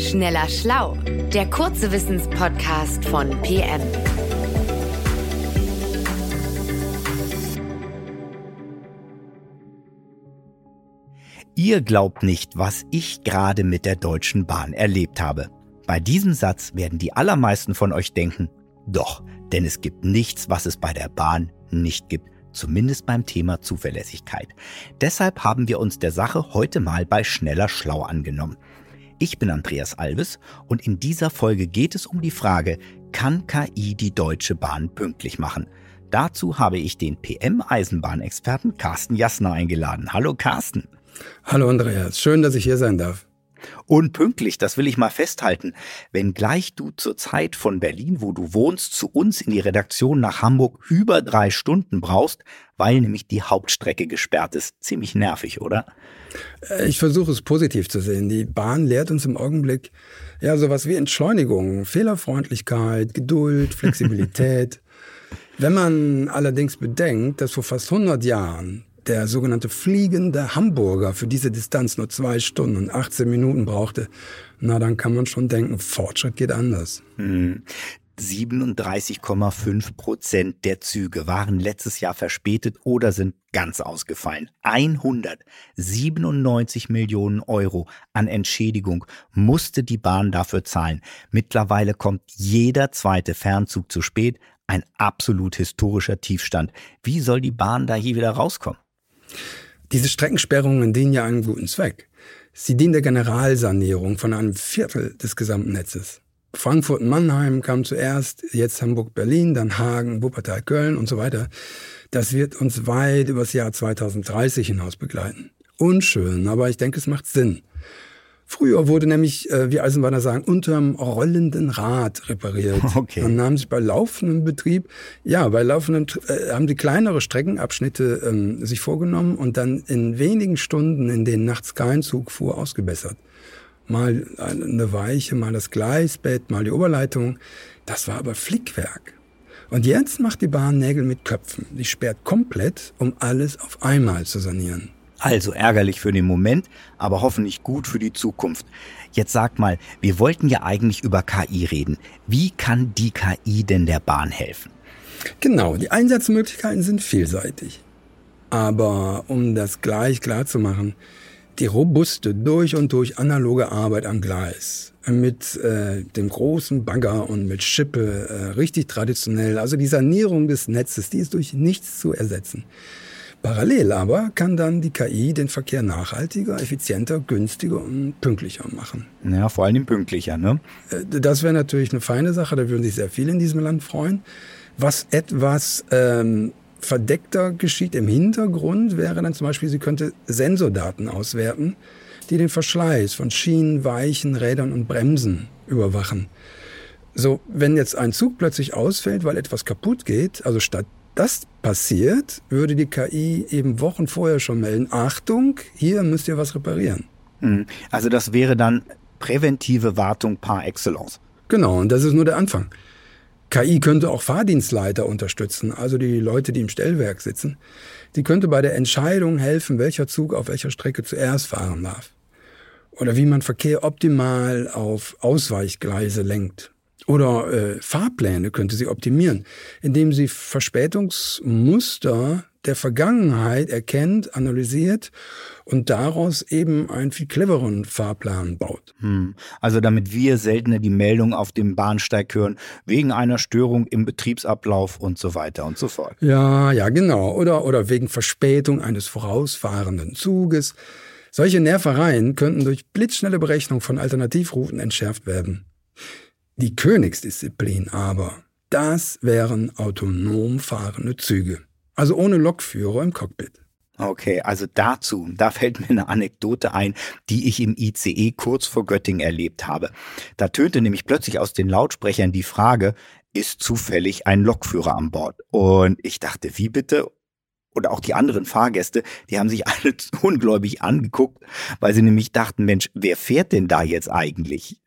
Schneller Schlau, der kurze Wissenspodcast von PM. Ihr glaubt nicht, was ich gerade mit der Deutschen Bahn erlebt habe. Bei diesem Satz werden die allermeisten von euch denken, doch, denn es gibt nichts, was es bei der Bahn nicht gibt. Zumindest beim Thema Zuverlässigkeit. Deshalb haben wir uns der Sache heute mal bei Schneller Schlau angenommen. Ich bin Andreas Alves und in dieser Folge geht es um die Frage, kann KI die Deutsche Bahn pünktlich machen? Dazu habe ich den PM-Eisenbahnexperten Carsten Jassner eingeladen. Hallo Carsten. Hallo Andreas, schön, dass ich hier sein darf. Und pünktlich, das will ich mal festhalten. Wenngleich du zur Zeit von Berlin, wo du wohnst, zu uns in die Redaktion nach Hamburg über 3 Stunden brauchst, weil nämlich die Hauptstrecke gesperrt ist. Ziemlich nervig, oder? Ich versuche es positiv zu sehen. Die Bahn lehrt uns im Augenblick sowas wie Entschleunigung, Fehlerfreundlichkeit, Geduld, Flexibilität. Wenn man allerdings bedenkt, dass vor fast 100 Jahren der sogenannte fliegende Hamburger für diese Distanz nur 2 Stunden und 18 Minuten brauchte, dann kann man schon denken, Fortschritt geht anders. 37,5% der Züge waren letztes Jahr verspätet oder sind ganz ausgefallen. 197 Millionen Euro an Entschädigung musste die Bahn dafür zahlen. Mittlerweile kommt jeder zweite Fernzug zu spät. Ein absolut historischer Tiefstand. Wie soll die Bahn da hier wieder rauskommen? Diese Streckensperrungen dienen ja einem guten Zweck. Sie dienen der Generalsanierung von einem Viertel des gesamten Netzes. Frankfurt-Mannheim kam zuerst, jetzt Hamburg-Berlin, dann Hagen, Wuppertal-Köln und so weiter. Das wird uns weit übers Jahr 2030 hinaus begleiten. Unschön, aber ich denke, es macht Sinn. Früher wurde nämlich, wie Eisenbahner sagen, unterm rollenden Rad repariert. Okay. Dann nahmen sich bei laufendem Betrieb, haben die kleinere Streckenabschnitte sich vorgenommen und dann in wenigen Stunden, in denen nachts kein Zug fuhr, ausgebessert. Mal eine Weiche, mal das Gleisbett, mal die Oberleitung. Das war aber Flickwerk. Und jetzt macht die Bahn Nägel mit Köpfen. Die sperrt komplett, um alles auf einmal zu sanieren. Also ärgerlich für den Moment, aber hoffentlich gut für die Zukunft. Jetzt sag mal, wir wollten ja eigentlich über KI reden. Wie kann die KI denn der Bahn helfen? Genau, die Einsatzmöglichkeiten sind vielseitig. Aber um das gleich klar zu machen, die robuste, durch und durch analoge Arbeit am Gleis mit dem großen Bagger und mit Schippe, richtig traditionell, also die Sanierung des Netzes, die ist durch nichts zu ersetzen. Parallel aber kann dann die KI den Verkehr nachhaltiger, effizienter, günstiger und pünktlicher machen. Ja, vor allem pünktlicher, ne? Das wäre natürlich eine feine Sache, da würden sich sehr viele in diesem Land freuen. Was etwas verdeckter geschieht im Hintergrund, wäre dann zum Beispiel, sie könnte Sensordaten auswerten, die den Verschleiß von Schienen, Weichen, Rädern und Bremsen überwachen. So, wenn jetzt ein Zug plötzlich ausfällt, weil etwas kaputt geht, also statt das passiert, würde die KI eben Wochen vorher schon melden, Achtung, hier müsst ihr was reparieren. Also das wäre dann präventive Wartung par excellence. Genau, und das ist nur der Anfang. KI könnte auch Fahrdienstleiter unterstützen, also die Leute, die im Stellwerk sitzen. Die könnte bei der Entscheidung helfen, welcher Zug auf welcher Strecke zuerst fahren darf. Oder wie man Verkehr optimal auf Ausweichgleise lenkt. Oder Fahrpläne könnte sie optimieren, indem sie Verspätungsmuster der Vergangenheit erkennt, analysiert und daraus eben einen viel clevereren Fahrplan baut. Also damit wir seltener die Meldung auf dem Bahnsteig hören, wegen einer Störung im Betriebsablauf und so weiter und so fort. Ja, genau. Oder wegen Verspätung eines vorausfahrenden Zuges. Solche Nervereien könnten durch blitzschnelle Berechnung von Alternativrouten entschärft werden. Die Königsdisziplin aber, das wären autonom fahrende Züge. Also ohne Lokführer im Cockpit. Okay, also da fällt mir eine Anekdote ein, die ich im ICE kurz vor Göttingen erlebt habe. Da tönte nämlich plötzlich aus den Lautsprechern die Frage, ist zufällig ein Lokführer an Bord? Und ich dachte, wie bitte? Oder auch die anderen Fahrgäste, die haben sich alle ungläubig angeguckt, weil sie nämlich dachten, Mensch, wer fährt denn da jetzt eigentlich?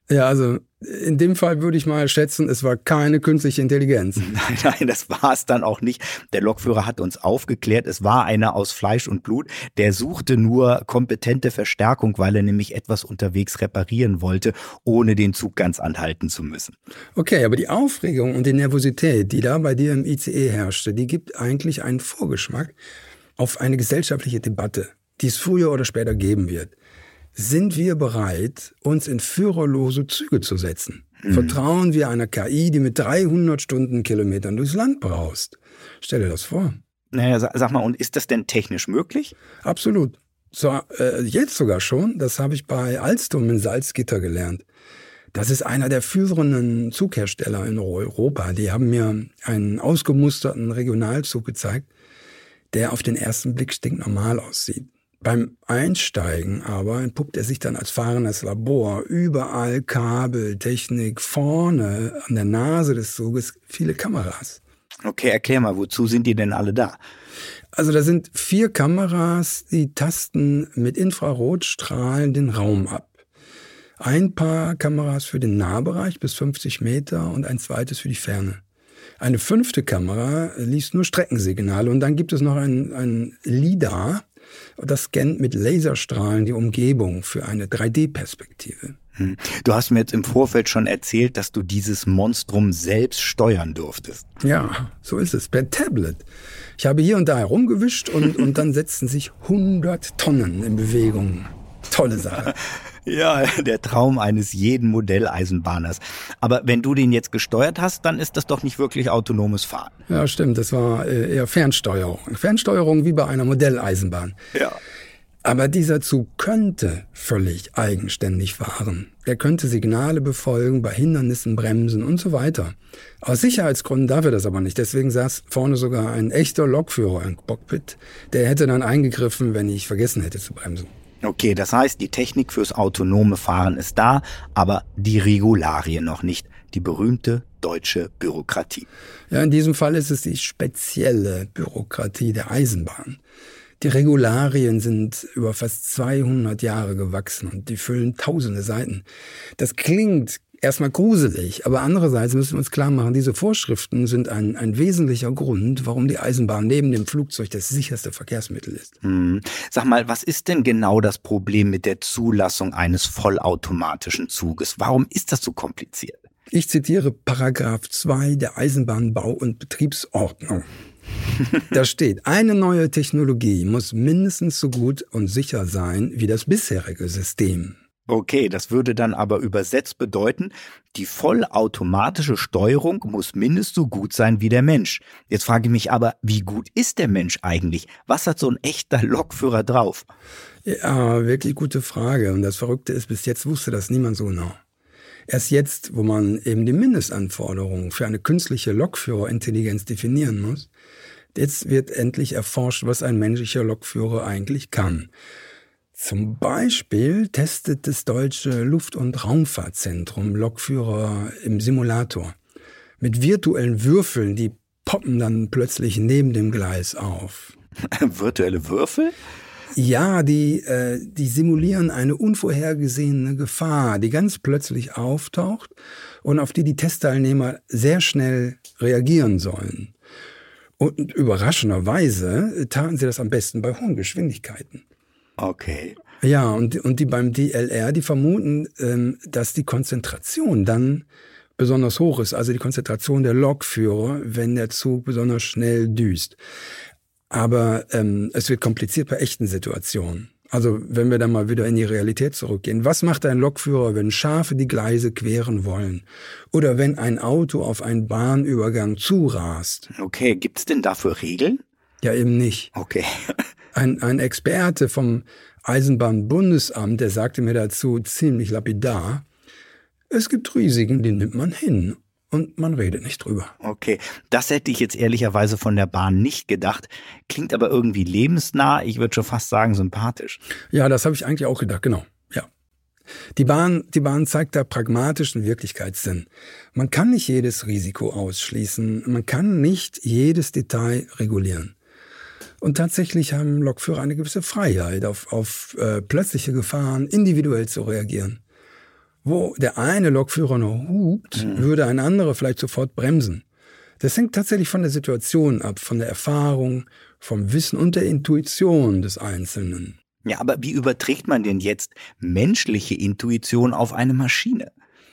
Ja, also in dem Fall würde ich mal schätzen, es war keine künstliche Intelligenz. Nein, das war es dann auch nicht. Der Lokführer hat uns aufgeklärt, es war einer aus Fleisch und Blut. Der suchte nur kompetente Verstärkung, weil er nämlich etwas unterwegs reparieren wollte, ohne den Zug ganz anhalten zu müssen. Okay, aber die Aufregung und die Nervosität, die da bei dir im ICE herrschte, die gibt eigentlich einen Vorgeschmack auf eine gesellschaftliche Debatte, die es früher oder später geben wird. Sind wir bereit, uns in führerlose Züge zu setzen? Vertrauen wir einer KI, die mit 300 Stundenkilometern durchs Land braust? Stell dir das vor. Naja, sag mal, und ist das denn technisch möglich? Absolut. So, jetzt sogar schon. Das habe ich bei Alstom in Salzgitter gelernt. Das ist einer der führenden Zughersteller in Europa. Die haben mir einen ausgemusterten Regionalzug gezeigt, der auf den ersten Blick stinknormal aussieht. Beim Einsteigen aber entpuppt er sich dann als fahrendes Labor. Überall Kabel, Technik, vorne an der Nase des Zuges viele Kameras. Okay, erklär mal, wozu sind die denn alle da? Also da sind 4 Kameras, die tasten mit Infrarotstrahlen den Raum ab. Ein paar Kameras für den Nahbereich bis 50 Meter und ein zweites für die Ferne. Eine 5. Kamera liest nur Streckensignale und dann gibt es noch ein LiDAR. Das scannt mit Laserstrahlen die Umgebung für eine 3D-Perspektive. Du hast mir jetzt im Vorfeld schon erzählt, dass du dieses Monstrum selbst steuern durftest. Ja, so ist es, per Tablet. Ich habe hier und da herumgewischt und dann setzten sich 100 Tonnen in Bewegung. Tolle Sache. Ja, der Traum eines jeden Modelleisenbahners. Aber wenn du den jetzt gesteuert hast, dann ist das doch nicht wirklich autonomes Fahren. Ja, stimmt. Das war eher Fernsteuerung. Fernsteuerung wie bei einer Modelleisenbahn. Ja. Aber dieser Zug könnte völlig eigenständig fahren. Er könnte Signale befolgen, bei Hindernissen bremsen und so weiter. Aus Sicherheitsgründen darf er das aber nicht. Deswegen saß vorne sogar ein echter Lokführer im Cockpit. Der hätte dann eingegriffen, wenn ich vergessen hätte zu bremsen. Okay, das heißt, die Technik fürs autonome Fahren ist da, aber die Regularien noch nicht. Die berühmte deutsche Bürokratie. Ja, in diesem Fall ist es die spezielle Bürokratie der Eisenbahn. Die Regularien sind über fast 200 Jahre gewachsen und die füllen tausende Seiten. Das klingt erstmal gruselig, aber andererseits müssen wir uns klar machen, diese Vorschriften sind ein wesentlicher Grund, warum die Eisenbahn neben dem Flugzeug das sicherste Verkehrsmittel ist. Sag mal, was ist denn genau das Problem mit der Zulassung eines vollautomatischen Zuges? Warum ist das so kompliziert? Ich zitiere Paragraph 2 der Eisenbahnbau- und Betriebsordnung. Da steht, eine neue Technologie muss mindestens so gut und sicher sein wie das bisherige System. Okay, das würde dann aber übersetzt bedeuten, die vollautomatische Steuerung muss mindestens so gut sein wie der Mensch. Jetzt frage ich mich aber, wie gut ist der Mensch eigentlich? Was hat so ein echter Lokführer drauf? Ja, wirklich gute Frage. Und das Verrückte ist, bis jetzt wusste das niemand so genau. Erst jetzt, wo man eben die Mindestanforderungen für eine künstliche Lokführerintelligenz definieren muss, jetzt wird endlich erforscht, was ein menschlicher Lokführer eigentlich kann. Zum Beispiel testet das deutsche Luft- und Raumfahrtzentrum Lokführer im Simulator. Mit virtuellen Würfeln, die poppen dann plötzlich neben dem Gleis auf. Virtuelle Würfel? Ja, die simulieren eine unvorhergesehene Gefahr, die ganz plötzlich auftaucht und auf die die Testteilnehmer sehr schnell reagieren sollen. Und überraschenderweise taten sie das am besten bei hohen Geschwindigkeiten. Okay. Ja, und die beim DLR, die vermuten, dass die Konzentration dann besonders hoch ist, also die Konzentration der Lokführer, wenn der Zug besonders schnell düst. Aber es wird kompliziert bei echten Situationen. Also wenn wir dann mal wieder in die Realität zurückgehen. Was macht ein Lokführer, wenn Schafe die Gleise queren wollen? Oder wenn ein Auto auf einen Bahnübergang zurast? Okay, gibt's denn dafür Regeln? Ja, eben nicht. Okay. Ein Experte vom Eisenbahnbundesamt, der sagte mir dazu ziemlich lapidar, es gibt Risiken, die nimmt man hin. Und man redet nicht drüber. Okay, das hätte ich jetzt ehrlicherweise von der Bahn nicht gedacht. Klingt aber irgendwie lebensnah, ich würde schon fast sagen sympathisch. Ja, das habe ich eigentlich auch gedacht, genau. Ja. Die Bahn zeigt da pragmatischen Wirklichkeitssinn. Man kann nicht jedes Risiko ausschließen, man kann nicht jedes Detail regulieren. Und tatsächlich haben Lokführer eine gewisse Freiheit, auf plötzliche Gefahren individuell zu reagieren. Wo der eine Lokführer noch hupt, würde ein anderer vielleicht sofort bremsen. Das hängt tatsächlich von der Situation ab, von der Erfahrung, vom Wissen und der Intuition des Einzelnen. Ja, aber wie überträgt man denn jetzt menschliche Intuition auf eine Maschine?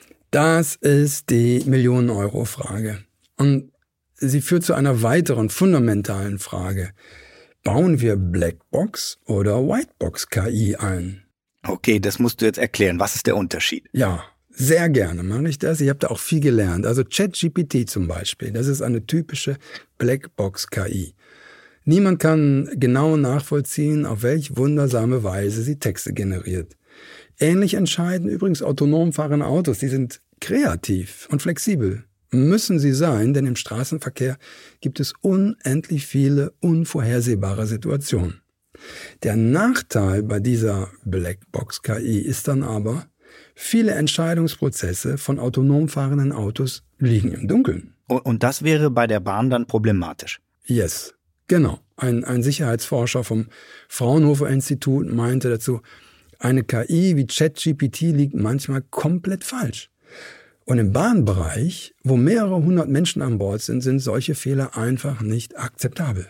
Das ist die Millionen-Euro-Frage. Und sie führt zu einer weiteren fundamentalen Frage. Bauen wir Blackbox oder Whitebox-KI ein? Okay, das musst du jetzt erklären. Was ist der Unterschied? Ja, sehr gerne mache ich das. Ich habe da auch viel gelernt. Also ChatGPT zum Beispiel, das ist eine typische Blackbox-KI. Niemand kann genau nachvollziehen, auf welche wundersame Weise sie Texte generiert. Ähnlich entscheiden übrigens autonom fahrende Autos. Die sind kreativ und flexibel. Müssen sie sein, denn im Straßenverkehr gibt es unendlich viele unvorhersehbare Situationen. Der Nachteil bei dieser Blackbox-KI ist dann aber, viele Entscheidungsprozesse von autonom fahrenden Autos liegen im Dunkeln. Und das wäre bei der Bahn dann problematisch? Yes, genau. Ein Sicherheitsforscher vom Fraunhofer-Institut meinte dazu, eine KI wie ChatGPT liegt manchmal komplett falsch. Und im Bahnbereich, wo mehrere hundert Menschen an Bord sind, sind solche Fehler einfach nicht akzeptabel.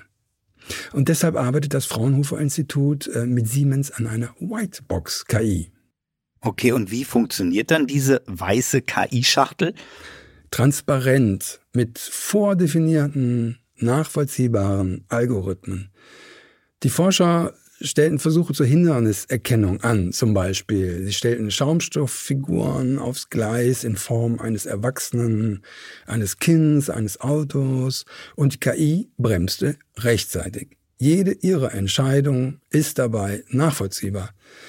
Und deshalb arbeitet das Fraunhofer-Institut mit Siemens an einer Whitebox-KI. Okay, und wie funktioniert dann diese weiße KI-Schachtel? Transparent, mit vordefinierten, nachvollziehbaren Algorithmen. Die Forscher stellten Versuche zur Hinderniserkennung an, zum Beispiel. Sie stellten Schaumstofffiguren aufs Gleis in Form eines Erwachsenen, eines Kindes, eines Autos und die KI bremste rechtzeitig. Jede ihrer Entscheidungen ist dabei nachvollziehbar.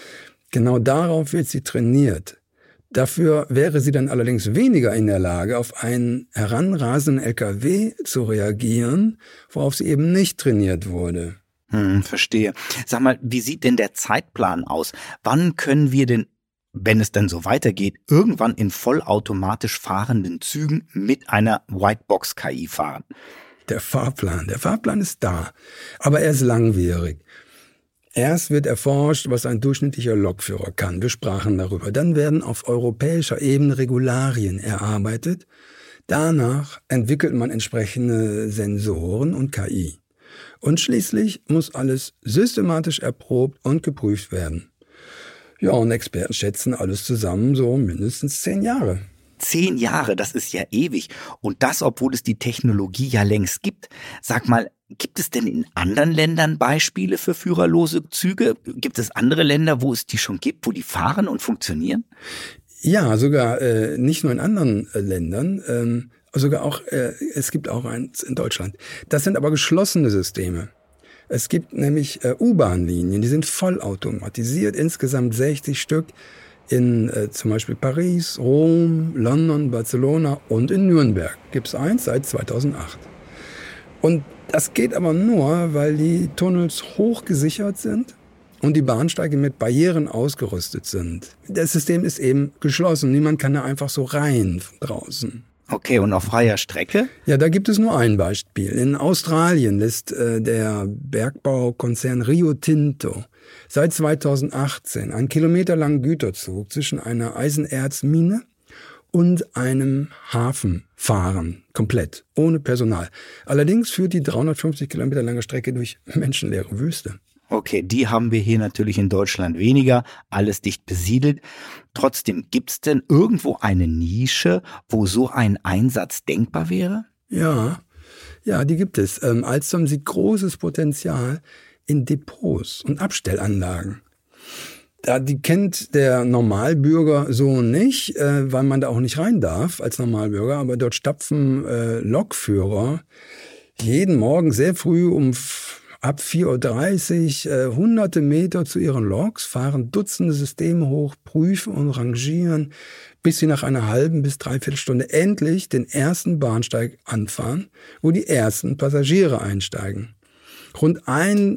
Genau darauf wird sie trainiert. Dafür wäre sie dann allerdings weniger in der Lage, auf einen heranrasenden LKW zu reagieren, worauf sie eben nicht trainiert wurde. Verstehe. Sag mal, wie sieht denn der Zeitplan aus? Wann können wir denn, wenn es denn so weitergeht, irgendwann in vollautomatisch fahrenden Zügen mit einer Whitebox-KI fahren? Der Fahrplan ist da, aber er ist langwierig. Erst wird erforscht, was ein durchschnittlicher Lokführer kann. Wir sprachen darüber. Dann werden auf europäischer Ebene Regularien erarbeitet. Danach entwickelt man entsprechende Sensoren und KI. Und schließlich muss alles systematisch erprobt und geprüft werden. Ja, und Experten schätzen alles zusammen so mindestens 10 Jahre. 10 Jahre, das ist ja ewig. Und das, obwohl es die Technologie ja längst gibt. Sag mal, gibt es denn in anderen Ländern Beispiele für führerlose Züge? Gibt es andere Länder, wo es die schon gibt, wo die fahren und funktionieren? Ja, sogar nicht nur in anderen Ländern, sogar auch, es gibt auch eins in Deutschland. Das sind aber geschlossene Systeme. Es gibt nämlich U-Bahn-Linien, die sind vollautomatisiert, insgesamt 60 Stück in zum Beispiel Paris, Rom, London, Barcelona und in Nürnberg. Gibt es eins seit 2008. Und das geht aber nur, weil die Tunnels hochgesichert sind und die Bahnsteige mit Barrieren ausgerüstet sind. Das System ist eben geschlossen, niemand kann da einfach so rein von draußen. Okay, und auf freier Strecke? Ja, da gibt es nur ein Beispiel. In Australien lässt der Bergbaukonzern Rio Tinto seit 2018 einen kilometerlangen Güterzug zwischen einer Eisenerzmine und einem Hafen fahren, komplett, ohne Personal. Allerdings führt die 350 Kilometer lange Strecke durch menschenleere Wüste. Okay, die haben wir hier natürlich in Deutschland weniger, alles dicht besiedelt. Trotzdem, gibt's denn irgendwo eine Nische, wo so ein Einsatz denkbar wäre? Ja, die gibt es. Alstom sieht großes Potenzial in Depots und Abstellanlagen. Die kennt der Normalbürger so nicht, weil man da auch nicht rein darf als Normalbürger. Aber dort stapfen Lokführer jeden Morgen sehr früh ab 4:30 Uhr hunderte Meter zu ihren Loks, fahren Dutzende Systeme hoch, prüfen und rangieren, bis sie nach einer halben bis dreiviertel Stunde endlich den ersten Bahnsteig anfahren, wo die ersten Passagiere einsteigen. Rund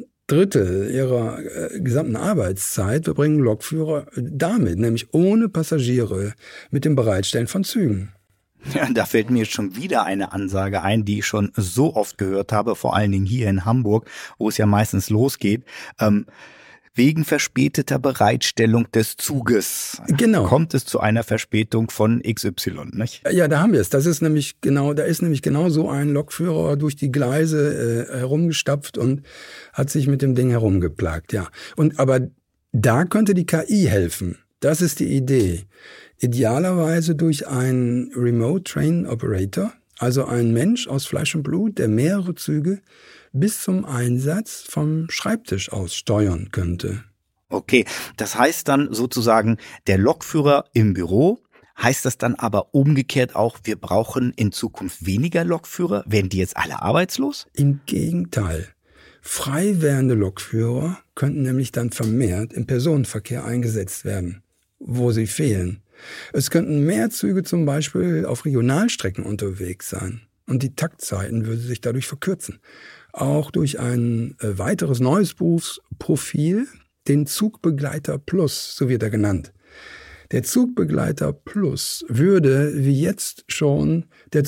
1/3 ihrer gesamten Arbeitszeit verbringen Lokführer damit, nämlich ohne Passagiere, mit dem Bereitstellen von Zügen. Ja, da fällt mir schon wieder eine Ansage ein, die ich schon so oft gehört habe, vor allen Dingen hier in Hamburg, wo es ja meistens losgeht. wegen verspäteter Bereitstellung des Zuges. Genau. Kommt es zu einer Verspätung von XY, nicht? Ja, da haben wir es. Da ist nämlich genau so ein Lokführer durch die Gleise herumgestapft und hat sich mit dem Ding herumgeplagt, ja. Aber da könnte die KI helfen. Das ist die Idee. Idealerweise durch einen Remote Train Operator, also ein Mensch aus Fleisch und Blut, der mehrere Züge bis zum Einsatz vom Schreibtisch aus steuern könnte. Okay, das heißt dann sozusagen der Lokführer im Büro. Heißt das dann aber umgekehrt auch, wir brauchen in Zukunft weniger Lokführer? Werden die jetzt alle arbeitslos? Im Gegenteil. Frei werdende Lokführer könnten nämlich dann vermehrt im Personenverkehr eingesetzt werden, wo sie fehlen. Es könnten mehr Züge zum Beispiel auf Regionalstrecken unterwegs sein und die Taktzeiten würden sich dadurch verkürzen. Auch durch ein weiteres neues Berufsprofil, den Zugbegleiter Plus, so wird er genannt. Der Zugbegleiter Plus würde wie jetzt schon der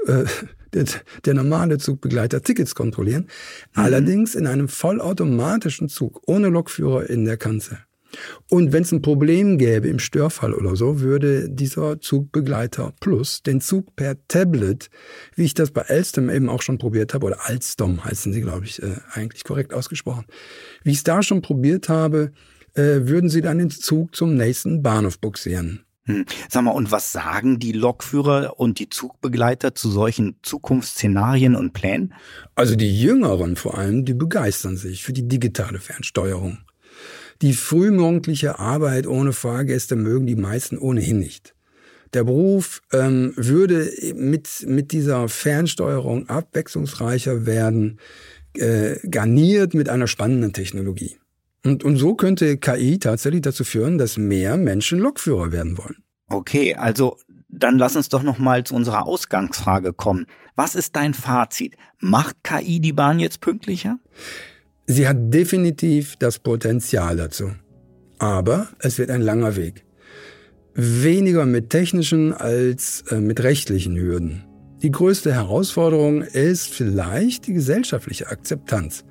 normale Zugbegleiter Tickets kontrollieren, allerdings in einem vollautomatischen Zug, ohne Lokführer in der Kanzel. Und wenn es ein Problem gäbe im Störfall oder so, würde dieser Zugbegleiter Plus den Zug per Tablet, wie ich das bei Alstom eben auch schon probiert habe, oder Alstom heißen sie, glaube ich, eigentlich korrekt ausgesprochen. Wie ich es da schon probiert habe, würden sie dann den Zug zum nächsten Bahnhof bugsieren. Sag mal, und was sagen die Lokführer und die Zugbegleiter zu solchen Zukunftsszenarien und Plänen? Also die Jüngeren vor allem, die begeistern sich für die digitale Fernsteuerung. Die frühmorgendliche Arbeit ohne Fahrgäste mögen die meisten ohnehin nicht. Der Beruf würde mit dieser Fernsteuerung abwechslungsreicher werden, garniert mit einer spannenden Technologie. Und so könnte KI tatsächlich dazu führen, dass mehr Menschen Lokführer werden wollen. Okay, also dann lass uns doch noch mal zu unserer Ausgangsfrage kommen. Was ist dein Fazit? Macht KI die Bahn jetzt pünktlicher? Sie hat definitiv das Potenzial dazu. Aber es wird ein langer Weg. Weniger mit technischen als mit rechtlichen Hürden. Die größte Herausforderung ist vielleicht die gesellschaftliche Akzeptanz.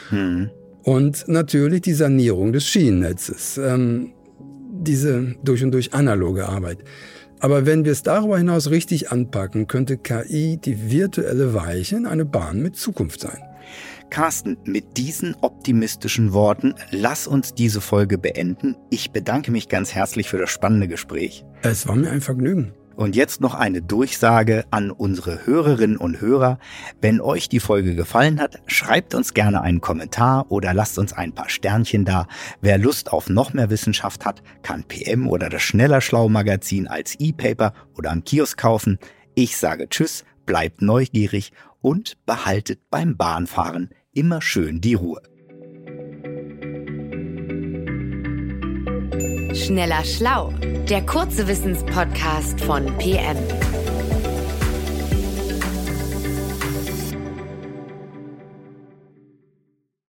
Und natürlich die Sanierung des Schienennetzes. Diese durch und durch analoge Arbeit. Aber wenn wir es darüber hinaus richtig anpacken, könnte KI die virtuelle Weiche in eine Bahn mit Zukunft sein. Carsten, mit diesen optimistischen Worten lass uns diese Folge beenden. Ich bedanke mich ganz herzlich für das spannende Gespräch. Es war mir ein Vergnügen. Und jetzt noch eine Durchsage an unsere Hörerinnen und Hörer. Wenn euch die Folge gefallen hat, schreibt uns gerne einen Kommentar oder lasst uns ein paar Sternchen da. Wer Lust auf noch mehr Wissenschaft hat, kann PM oder das Schneller-Schlau-Magazin als E-Paper oder am Kiosk kaufen. Ich sage Tschüss, bleibt neugierig und behaltet beim Bahnfahren immer schön die Ruhe. Schneller Schlau, der kurze Wissenspodcast von PM.